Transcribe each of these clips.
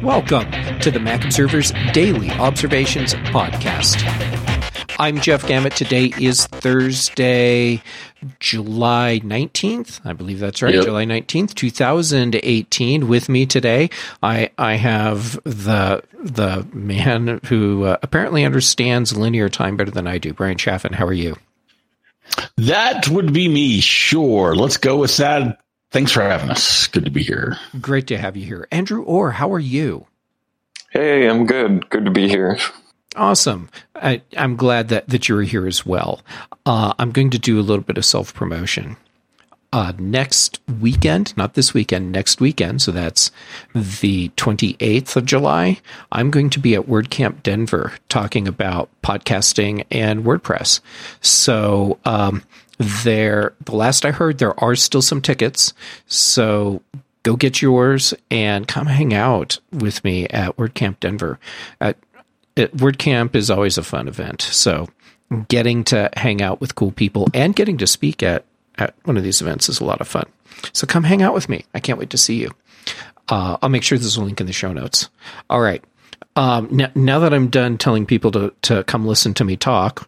Welcome to the Mac Observer's Daily Observations Podcast. I'm Jeff Gamet. Today is Thursday, July 19th. I believe that's right. Yep. July 19th, 2018. With me today, I have the man who apparently understands linear time better than I do. Brian Chaffin, how are you? That would be me. Sure. Let's go with that. Thanks for having us. Good to be here. Great to have you here. Andrew Orr, how are you? Hey, I'm good. Good to be here. Awesome. I'm glad that you're here as well. I'm going to do a little bit of self-promotion. Next weekend, not this weekend, next weekend, so that's the 28th of July, I'm going to be at WordCamp Denver talking about podcasting and WordPress. So the last I heard, there are still some tickets, so go get yours and come hang out with me at WordCamp Denver. WordCamp is always a fun event, so getting to hang out with cool people and getting to speak at one of these events is a lot of fun. So come hang out with me. I can't wait to see you. I'll make sure there's a link in the show notes. All right. Now that I'm done telling people to come listen to me talk,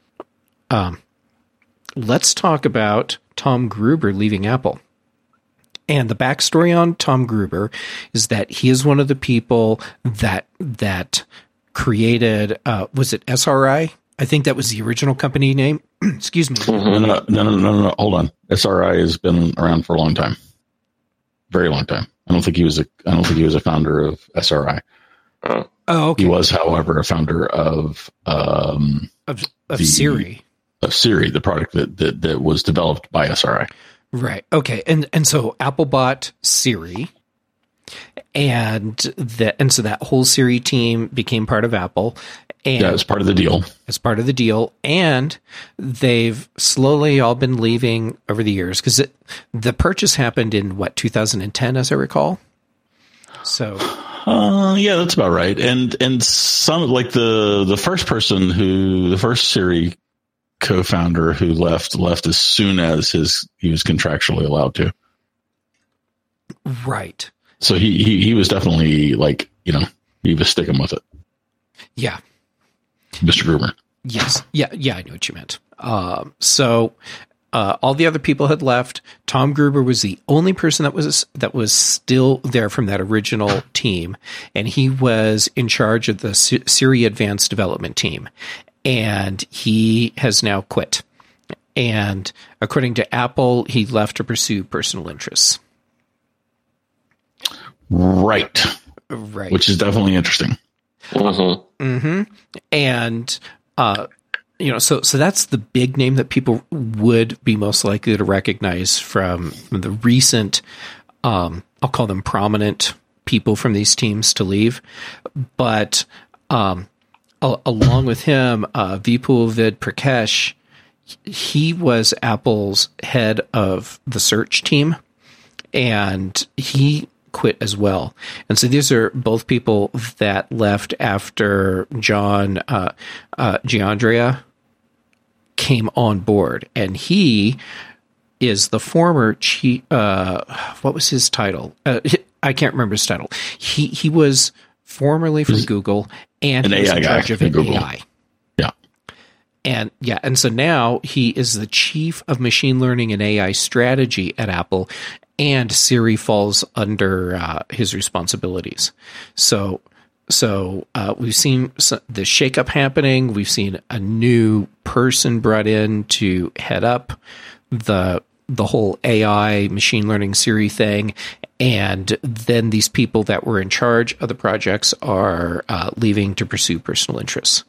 let's talk about Tom Gruber leaving Apple. And the backstory on Tom Gruber is that he is one of the people that created, was it SRI? I think that was the original company name. Excuse me. No. Hold on. SRI has been around for a long time. Very long time. I don't think he was a founder of SRI. Oh, okay. He was, however, a founder of Siri. Of Siri, the product that was developed by SRI. Right. Okay. And so Apple bought Siri, and so that whole Siri team became part of Apple. And yeah, as part of the deal. As part of the deal. And they've slowly all been leaving over the years because the purchase happened in 2010, as I recall. So. Yeah, that's about right. And some, like the first Siri co-founder who left as soon as he was contractually allowed to. Right. So he was definitely he was sticking with it. Yeah. Mr. Gruber. Yes. Yeah, I know what you meant. So all the other people had left. Tom Gruber was the only person that was still there from that original team, and he was in charge of the Siri Advanced Development team. And he has now quit. And according to Apple, he left to pursue personal interests. Right. Which is definitely interesting. Mm-hmm. Mm-hmm. And, so that's the big name that people would be most likely to recognize from the recent, I'll call them prominent people from these teams to leave. But, along with him, Vipul Vid Prakash, he was Apple's head of the search team, and he quit as well. And so these are both people that left after John Giandria came on board, and he is the former chief. What was his title? I can't remember his title. He was formerly from Google, and he was in charge of AI. Yeah. And so now he is the chief of machine learning and AI strategy at Apple, and Siri falls under his responsibilities. So we've seen the shakeup happening. We've seen a new person brought in to head up the whole AI machine learning Siri thing. And then these people that were in charge of the projects are leaving to pursue personal interests.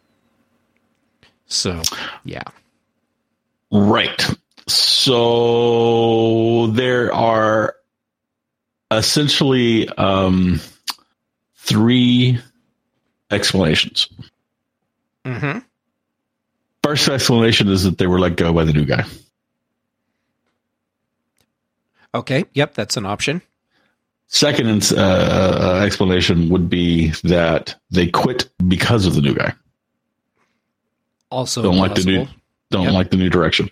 So, yeah. Right. So there are essentially three explanations. Mm-hmm. First explanation is that they were let go by the new guy. Okay. Yep. That's an option. Second explanation would be that they quit because of the new guy. Also, don't like the new direction.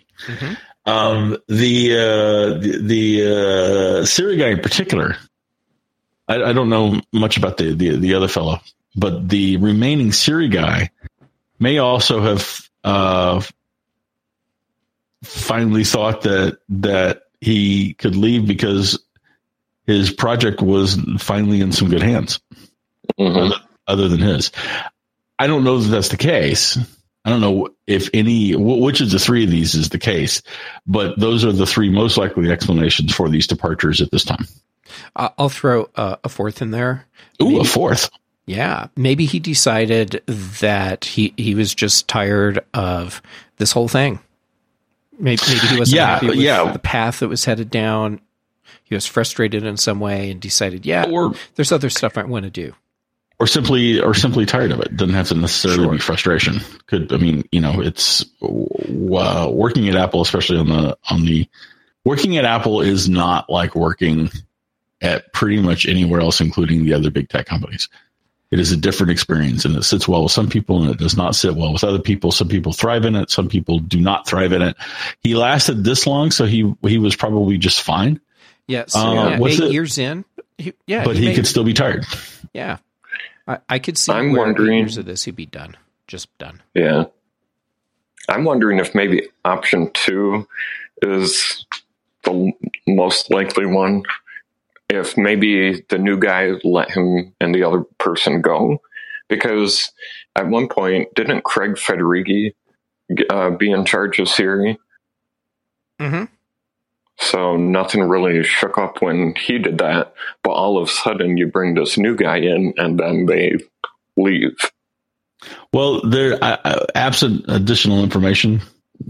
Mm-hmm. The Siri guy in particular I don't know much about the other fellow, but the remaining Siri guy may also have finally thought that he could leave because his project was finally in some good hands, other than his. I don't know that that's the case. I don't know if which of the three of these is the case, but those are the three most likely explanations for these departures at this time. I'll throw a fourth in there. Ooh, maybe, a fourth. Yeah. Maybe he decided that he was just tired of this whole thing. Maybe he wasn't happy with the path that was headed down. He was frustrated in some way and decided, or there's other stuff I want to do. Or simply tired of it. Doesn't have to necessarily be frustration. It's working at Apple, especially on the working at Apple is not like working at pretty much anywhere else, including the other big tech companies. It is a different experience, and it sits well with some people, and it does not sit well with other people. Some people thrive in it. Some people do not thrive in it. He lasted this long, so he was probably just fine. Yeah. So 8 years in. He could still be tired. Yeah. I could see where 8 years of this he'd be done. Just done. Yeah. I'm wondering if maybe option 2 is the most likely one. If maybe the new guy let him and the other person go. Because at one point, didn't Craig Federighi be in charge of Siri? Mm-hmm. So nothing really shook up when he did that. But all of a sudden, you bring this new guy in, and then they leave. Well, absent additional information,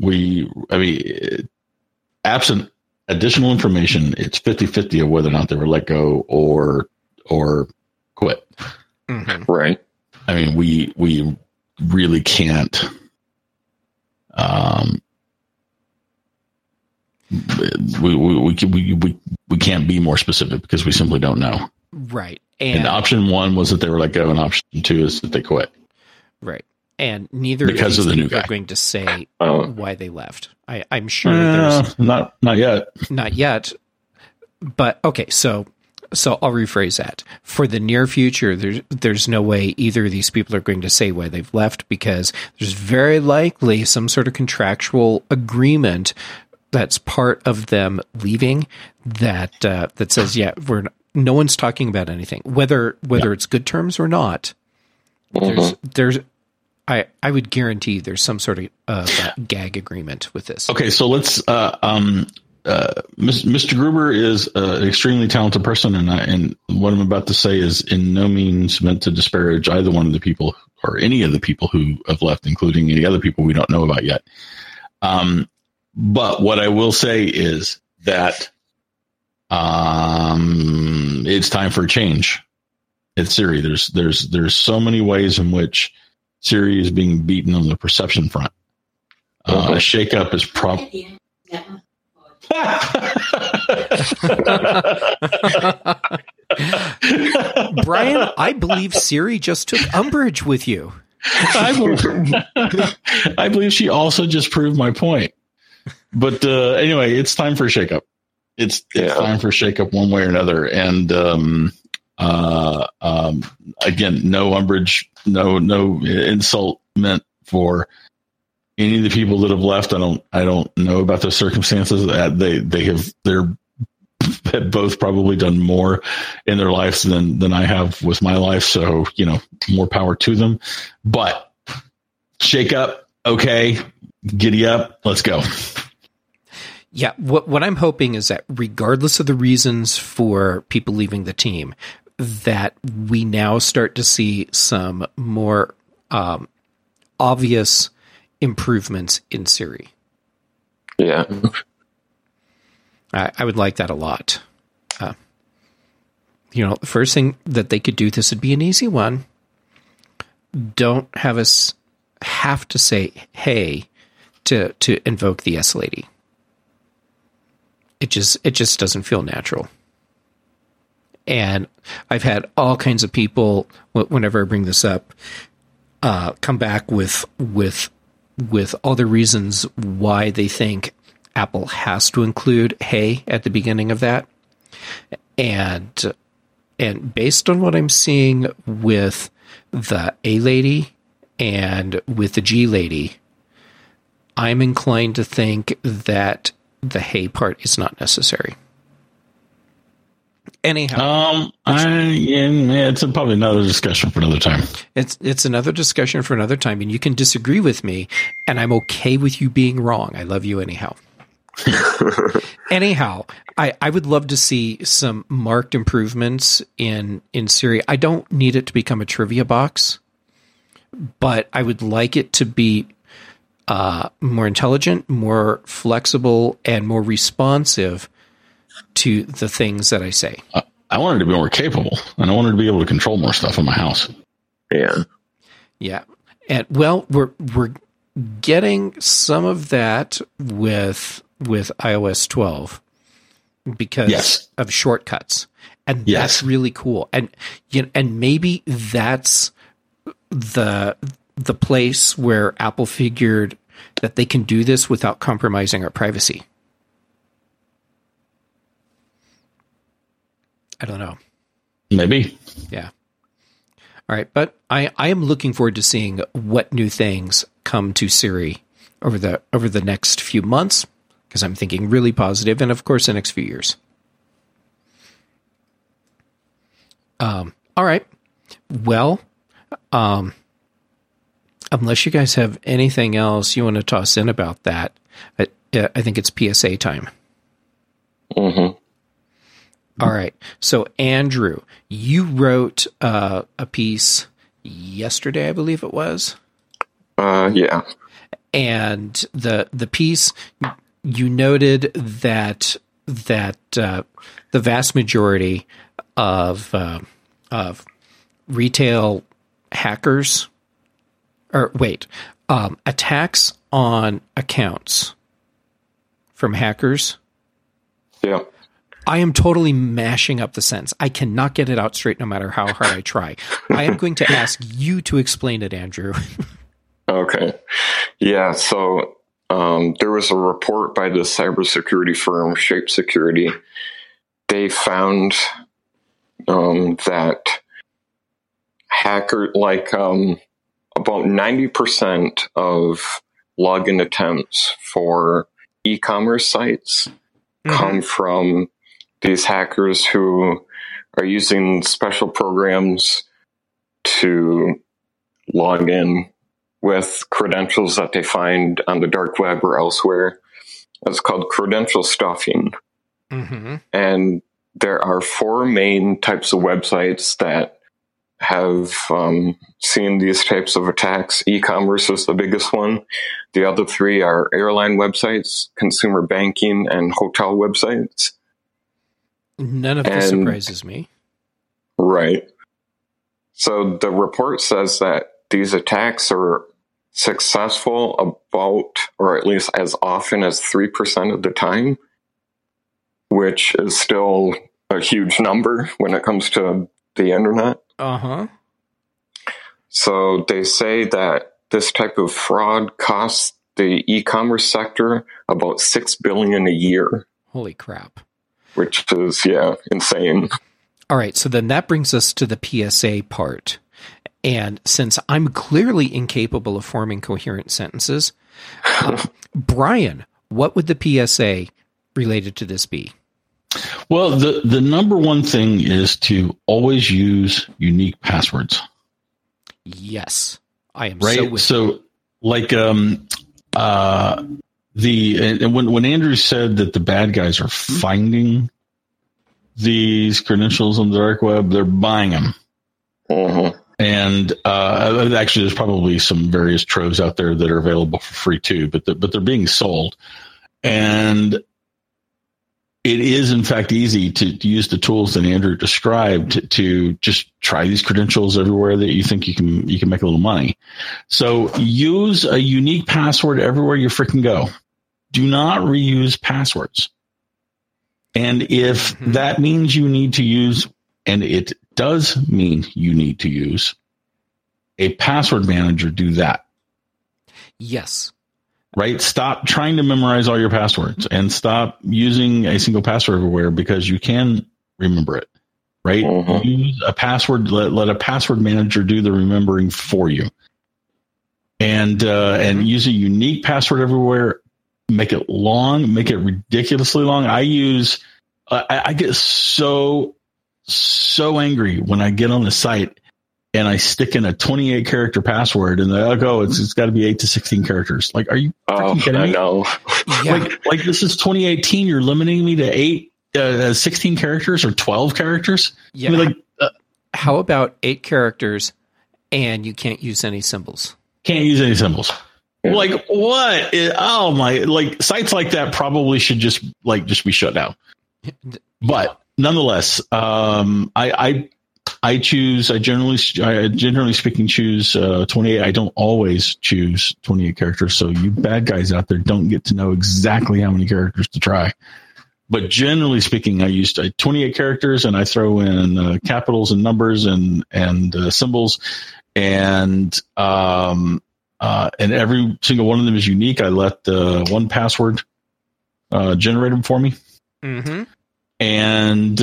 absent additional information, it's 50-50 of whether or not they were let go or quit. Mm-hmm. Right. I mean, we really can't. We can't be more specific because we simply don't know. Right. And option 1 was that they were let go, and option 2 is that they quit. Right. And neither because of these the people are going to say why they left. I'm sure there's not yet. Not yet. But okay, so I'll rephrase that. For the near future, there's no way either of these people are going to say why they've left, because there's very likely some sort of contractual agreement that's part of them leaving that says, no one's talking about anything, whether it's good terms or not. There's I would guarantee there's some sort of gag agreement with this. Okay, so let's. Mr. Gruber is an extremely talented person, and what I'm about to say is in no means meant to disparage either one of the people or any of the people who have left, including any other people we don't know about yet. But what I will say is that it's time for a change at Siri. There's so many ways in which Siri is being beaten on the perception front. A shakeup is probably. Brian, I believe Siri just took umbrage with you. I believe she also just proved my point. But anyway, it's time for a shakeup. It's time for a shakeup one way or another. And again, no umbrage, no insult meant for any of the people that have left. I don't know about their circumstances. They're both probably done more in their lives than I have with my life. So, more power to them. But shake up. Okay. Giddy up. Let's go. Yeah. What I'm hoping is that regardless of the reasons for people leaving the team, that we now start to see some more obvious improvements in Siri. Yeah. I would like that a lot. The first thing that they could do, this would be an easy one. Don't have us have to say, hey, to invoke the S lady. It just doesn't feel natural. And I've had all kinds of people, whenever I bring this up, come back with all the reasons why they think Apple has to include hey at the beginning of that. And And based on what I'm seeing with the A lady and with the G lady, I'm inclined to think that the hey part is not necessary. Anyhow, it's probably another discussion for another time. It's another discussion for another time, and you can disagree with me, and I'm okay with you being wrong. I love you anyhow. Anyhow, I would love to see some marked improvements in Siri. I don't need it to become a trivia box, but I would like it to be more intelligent, more flexible, and more responsive to the things that I say. I wanted to be more capable, and I wanted to be able to control more stuff in my house. Yeah. And well, we're getting some of that with iOS 12 because of shortcuts, and that's really cool. And and maybe that's the place where Apple figured that they can do this without compromising our privacy. I don't know. Maybe. Yeah. All right. But I am looking forward to seeing what new things come to Siri over the next few months, because I'm thinking really positive, and of course the next few years. All right. Well, unless you guys have anything else you want to toss in about that, I think it's PSA time. Mm-hmm. All right. So, Andrew, you wrote a piece yesterday, I believe it was. Yeah. And the piece, you noted that the vast majority of retail hackers, attacks on accounts from hackers. Yeah. I am totally mashing up the sentence. I cannot get it out straight no matter how hard I try. I am going to ask you to explain it, Andrew. Okay. Yeah, so there was a report by the cybersecurity firm Shape Security. They found that about 90% of login attempts for e-commerce sites come from these hackers who are using special programs to log in with credentials that they find on the dark web or elsewhere. It's called credential stuffing. Mm-hmm. And there are 4 main types of websites that have seen these types of attacks. E-commerce is the biggest one. The other 3 are airline websites, consumer banking, and hotel websites. None of this surprises me. Right. So the report says that these attacks are successful about, or at least as often as 3% of the time, which is still a huge number when it comes to the internet. Uh-huh. So they say that this type of fraud costs the e-commerce sector about $6 billion a year. Holy crap. Which is, insane. All right, so then that brings us to the PSA part. And since I'm clearly incapable of forming coherent sentences, Brian, what would the PSA related to this be? Well, the number one thing is to always use unique passwords. Yes, I am right. So like when Andrew said that the bad guys are finding these credentials on the dark web, they're buying them. Mm-hmm. And actually, there's probably some various troves out there that are available for free too, but they're being sold. And it is, in fact, easy to use the tools that Andrew described to just try these credentials everywhere that you think you can make a little money. So use a unique password everywhere you freaking go. Do not reuse passwords. And if that means you need to use, and it does mean you need to use a password manager, do that. Yes. Right? Stop trying to memorize all your passwords and stop using a single password everywhere, because you can remember it. right? Mhm. Use a password. Let a password manager do the remembering for you, and use a unique password everywhere. Make it long. Make it ridiculously long. I get so angry when I get on the site and I stick in a 28 character password and they'll go, it's got to be 8 to 16 characters. Like, are you freaking kidding me? I know. Yeah. Like this is 2018. You're limiting me to 16 characters or 12 characters. Yeah. I mean, How about 8 characters and you can't use any symbols? can't use any symbols. Yeah. Like what? Oh my! Like sites like that probably should just be shut down. But nonetheless, I generally speaking choose 28. I don't always choose 28 characters. So you bad guys out there don't get to know exactly how many characters to try. But generally speaking, I use 28 characters and I throw in capitals and numbers and symbols and every single one of them is unique. I let one password generate them for me. Mm-hmm. And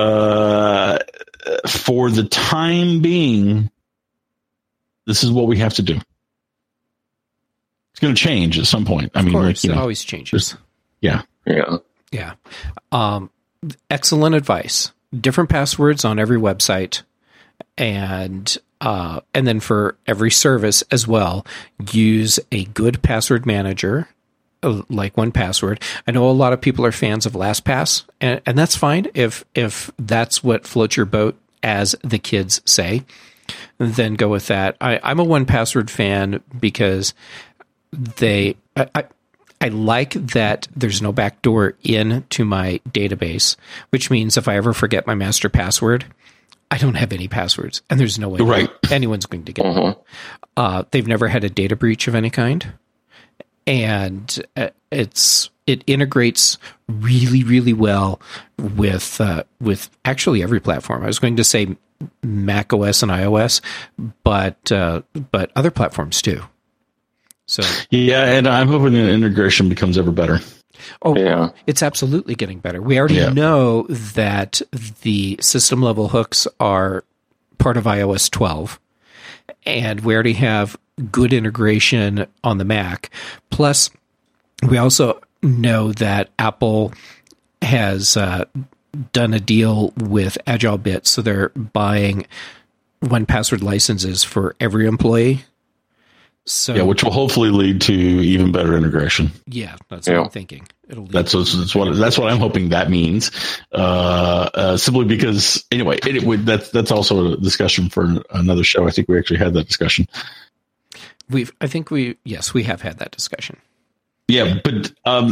for the time being, this is what we have to do. It's going to change at some point. I mean, it always changes. Yeah. Yeah. Yeah. Excellent advice. Different passwords on every website, and then for every service as well, use a good password manager like 1Password. I know a lot of people are fans of LastPass, and that's fine if that's what floats your boat, as the kids say. Then go with that. I'm a 1Password fan because I like that there's no backdoor into my database, which means if I ever forget my master password, I don't have any passwords, and there's no way anyone's going to get it. They've never had a data breach of any kind, and it integrates really, really well with actually every platform. I was going to say Mac OS and iOS, but other platforms too. So yeah, and I'm hoping the integration becomes ever better. Oh, yeah. It's absolutely getting better. We already know that the system level hooks are part of iOS 12, and we already have good integration on the Mac. Plus, we also know that Apple has done a deal with AgileBit, so they're buying 1Password licenses for every employee. So, yeah, which will hopefully lead to even better integration. Yeah, that's what I'm thinking. It'll lead that's what I'm hoping that means. Simply because anyway, that's also a discussion for another show. I think we actually had that discussion. We have had that discussion. Yeah, but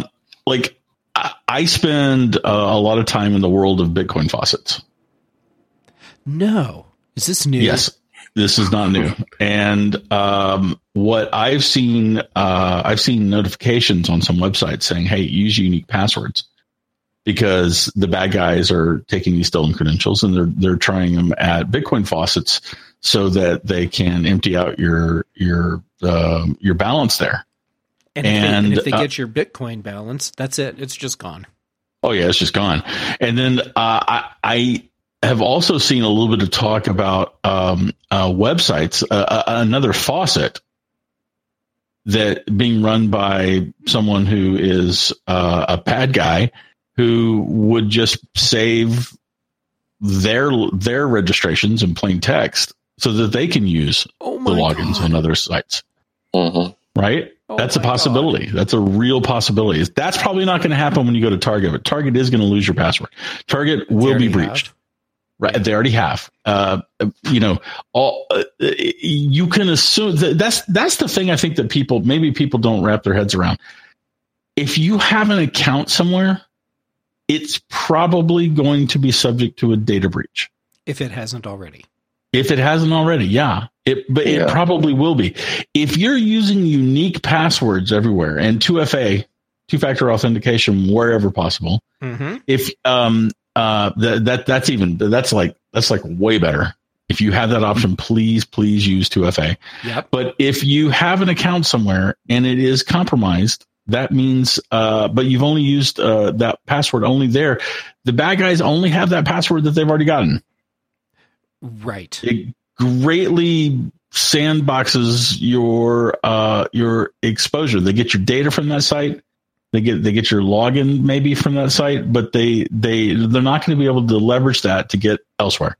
I spend a lot of time in the world of Bitcoin faucets. No, is this new? Yes. This is not new. And what I've seen notifications on some websites saying, hey, use unique passwords, because the bad guys are taking these stolen credentials and they're trying them at Bitcoin faucets so that they can empty out your balance there. And if they get your Bitcoin balance, that's it. It's just gone. Oh yeah, it's just gone. And then I have also seen a little bit of talk about websites, another faucet that being run by someone who is a bad guy who would just save their registrations in plain text so that they can use the logins on other sites. Right? That's a possibility. God. That's a real possibility. That's probably not going to happen when you go to Target, but Target is going to lose your password. Target will be breached. Right, they already have. You can assume that's the thing. I think that people don't wrap their heads around. If you have an account somewhere, it's probably going to be subject to a data breach. If it hasn't already, yeah. It probably will be. If you're using unique passwords everywhere and 2FA, two-factor authentication wherever possible, if that's like way better. If you have that option, please use 2FA. Yep. But if you have an account somewhere and it is compromised, that means but you've only used that password only there. The bad guys only have that password that they've already gotten. Right. It greatly sandboxes your exposure. They get your data from that site. They get your login maybe from that site, but they're not going to be able to leverage that to get elsewhere.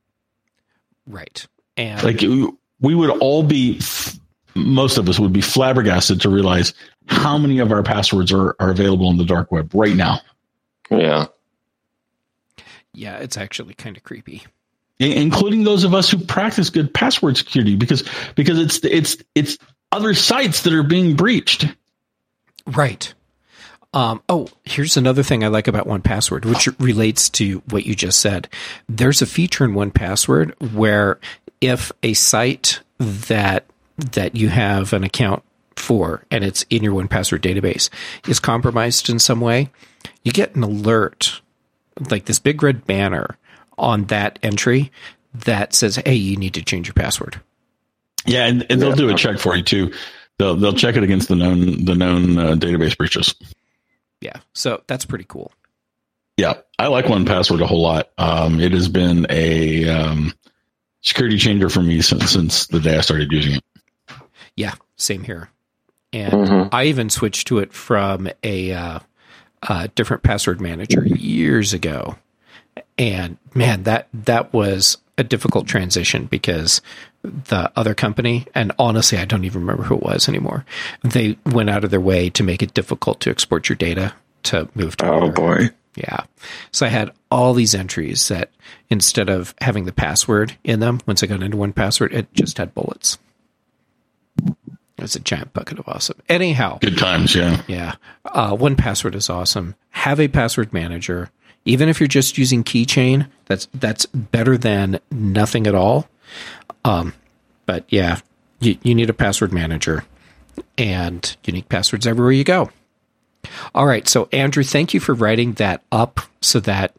Right. And like we would all be, most of us would be flabbergasted to realize how many of our passwords are available on the dark web right now. Yeah. Yeah, it's actually kind of creepy. Including those of us who practice good password security, because it's other sites that are being breached. Right. Here's another thing I like about 1Password, which relates to what you just said. There's a feature in 1Password where if a site that you have an account for and it's in your 1Password database is compromised in some way, you get an alert, like this big red banner on that entry that says, hey, you need to change your password. Yeah, and they'll do a check for you too. They'll check it against the known database breaches. Yeah, so that's pretty cool. Yeah, I like 1Password a whole lot. It has been a security changer for me since the day I started using it. Yeah, same here. And I even switched to it from a different password manager years ago. And man, that was a difficult transition because the other company, and honestly, I don't even remember who it was anymore. They went out of their way to make it difficult to export your data to move to. Oh boy. Yeah. So I had all these entries that instead of having the password in them, once I got into 1Password, it just had bullets. It was a giant bucket of awesome. Anyhow. Good times, yeah. Yeah. 1Password is awesome. Have a password manager. Even if you're just using Keychain, that's better than nothing at all. But yeah, you need a password manager and unique passwords everywhere you go. All right. So Andrew, thank you for writing that up so that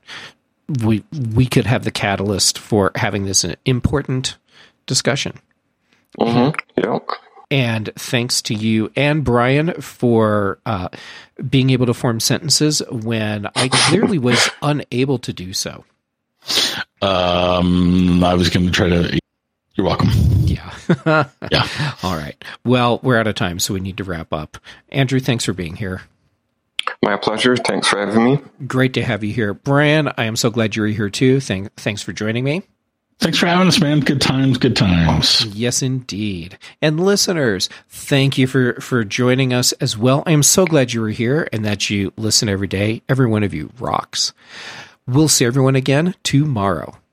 we could have the catalyst for having this important discussion. Yep. And thanks to you and Brian for being able to form sentences when I clearly was unable to do so. I was going to try to. You're welcome. Yeah. Yeah. All right. Well, we're out of time, so we need to wrap up. Andrew, thanks for being here. My pleasure. Thanks for having me. Great to have you here. Brian, I am so glad you're here too. Thanks for joining me. Thanks for having us, man. Good times, good times. Yes, indeed. And listeners, thank you for joining us as well. I am so glad you were here and that you listen every day. Every one of you rocks. We'll see everyone again tomorrow.